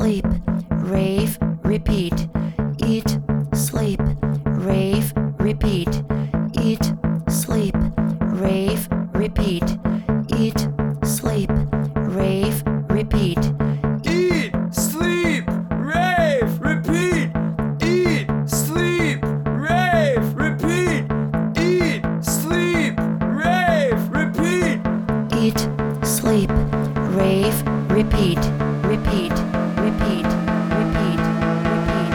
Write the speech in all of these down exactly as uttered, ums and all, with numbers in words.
sleep, rave, repeat. Eat, sleep, rave, repeat. Eat, sleep, rave, repeat. Eat, sleep, rave, repeat. Eat, sleep, rave, repeat. Eat, sleep, rave, repeat. Eat, sleep, rave, repeat. Eat, sleep, rave, repeat. Repeat, repeat, repeat, repeat.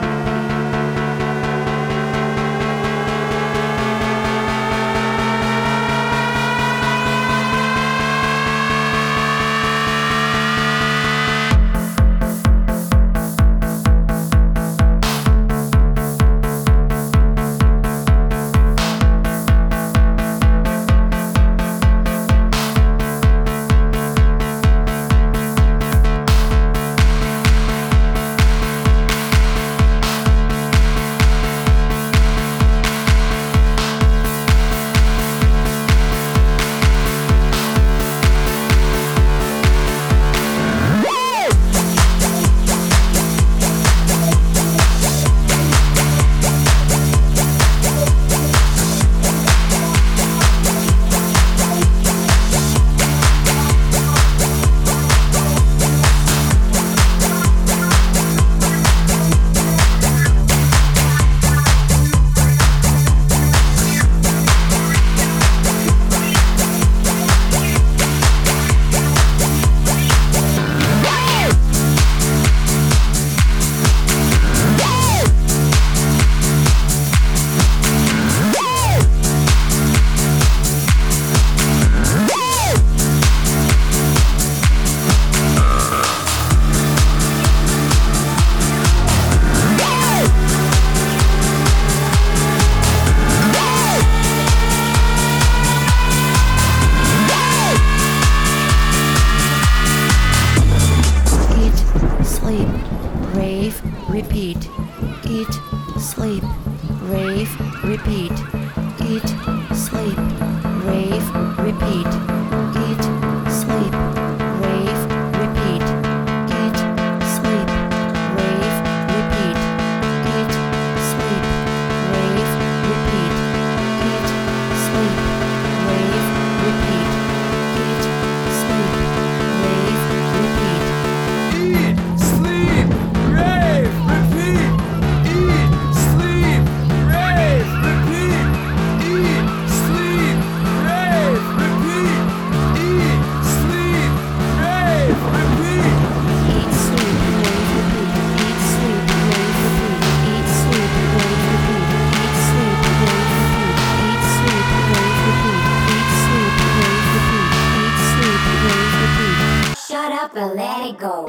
Rave, repeat. Eat, sleep, rave, repeat. Eat, sleep, rave, repeat. Eat, sleep, rave, repeat. Eat, sleep, rave, repeat. Eat, sleep, rave, repeat. Eat, sleep, rave, repeat. Eat, sleep, rave, repeat. Eat, sleep, rave, repeat. Eat, sleep, rave, repeat. Eat, sleep, rave, repeat. Eat, sleep, rave, repeat. Eat, sleep, rave, repeat. Eat, sleep, rave, repeat. Eat, sleep, rave, repeat. Eat, sleep, rave, repeat. Eat, sleep, rave, repeat. Eat, sleep, rave, repeat. Eat, sleep, rave, repeat. Shut up and let it go.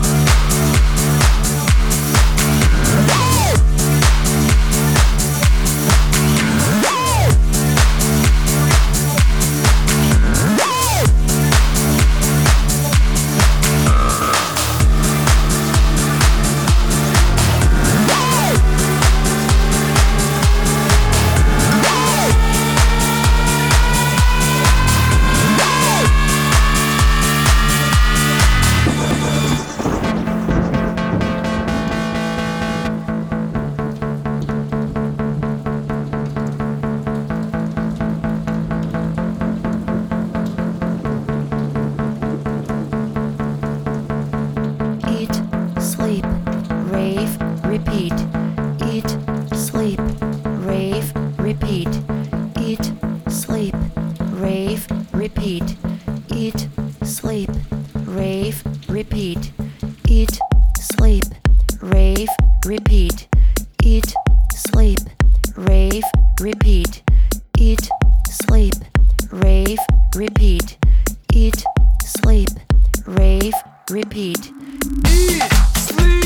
Eat, sleep, rave, repeat. Eat, sleep, rave, repeat. Eat, sleep, rave, repeat. Eat, sleep, rave, repeat. Eat, sleep, rave, repeat. Eat, sleep, rave, repeat. Eat, sleep, rave, repeat. Eat, sleep, rave, repeat. Eat, sleep.